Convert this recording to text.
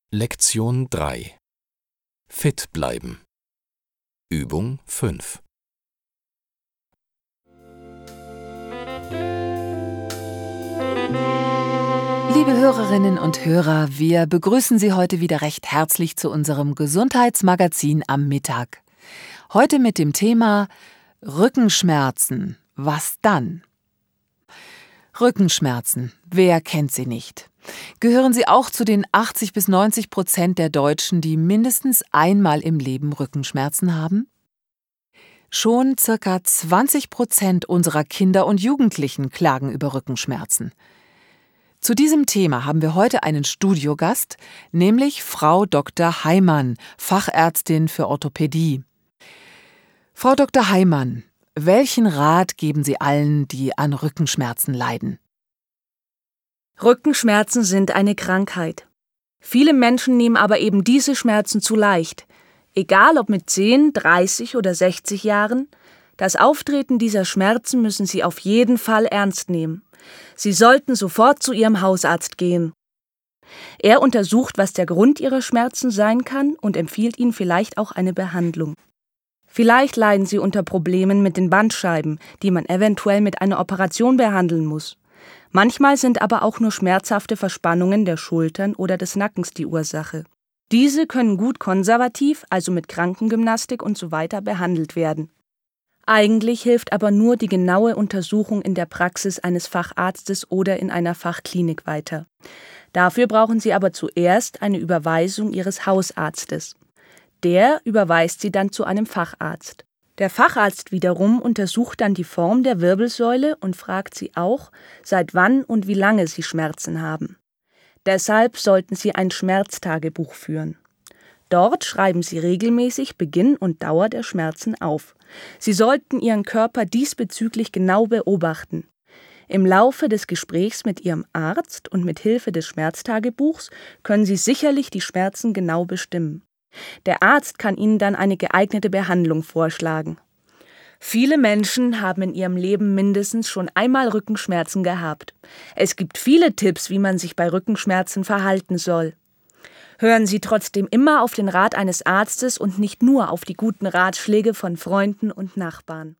Lektion 3 Fit bleiben. Übung 5. Liebe Hörerinnen und Hörer, wir begrüßen Sie heute wieder recht herzlich zu unserem Gesundheitsmagazin am Mittag. Heute mit dem Thema Rückenschmerzen. Was dann? Rückenschmerzen, wer kennt sie nicht? Gehören Sie auch zu den 80-90% der Deutschen, die mindestens einmal im Leben Rückenschmerzen haben? Schon ca. 20% unserer Kinder und Jugendlichen klagen über Rückenschmerzen. Zu diesem Thema haben wir heute einen Studiogast, nämlich Frau Dr. Heimann, Fachärztin für Orthopädie. Frau Dr. Heimann, welchen Rat geben Sie allen, die an Rückenschmerzen leiden? Rückenschmerzen sind eine Krankheit. Viele Menschen nehmen aber eben diese Schmerzen zu leicht. Egal ob mit 10, 30 oder 60 Jahren, das Auftreten dieser Schmerzen müssen Sie auf jeden Fall ernst nehmen. Sie sollten sofort zu Ihrem Hausarzt gehen. Er untersucht, was der Grund Ihrer Schmerzen sein kann und empfiehlt Ihnen vielleicht auch eine Behandlung. Vielleicht leiden Sie unter Problemen mit den Bandscheiben, die man eventuell mit einer Operation behandeln muss. Manchmal sind aber auch nur schmerzhafte Verspannungen der Schultern oder des Nackens die Ursache. Diese können gut konservativ, also mit Krankengymnastik usw. behandelt werden. Eigentlich hilft aber nur die genaue Untersuchung in der Praxis eines Facharztes oder in einer Fachklinik weiter. Dafür brauchen Sie aber zuerst eine Überweisung Ihres Hausarztes. Der überweist Sie dann zu einem Facharzt. Der Facharzt wiederum untersucht dann die Form der Wirbelsäule und fragt Sie auch, seit wann und wie lange Sie Schmerzen haben. Deshalb sollten Sie ein Schmerztagebuch führen. Dort schreiben Sie regelmäßig Beginn und Dauer der Schmerzen auf. Sie sollten Ihren Körper diesbezüglich genau beobachten. Im Laufe des Gesprächs mit Ihrem Arzt und mit Hilfe des Schmerztagebuchs können Sie sicherlich die Schmerzen genau bestimmen. Der Arzt kann Ihnen dann eine geeignete Behandlung vorschlagen. Viele Menschen haben in ihrem Leben mindestens schon einmal Rückenschmerzen gehabt. Es gibt viele Tipps, wie man sich bei Rückenschmerzen verhalten soll. Hören Sie trotzdem immer auf den Rat eines Arztes und nicht nur auf die guten Ratschläge von Freunden und Nachbarn.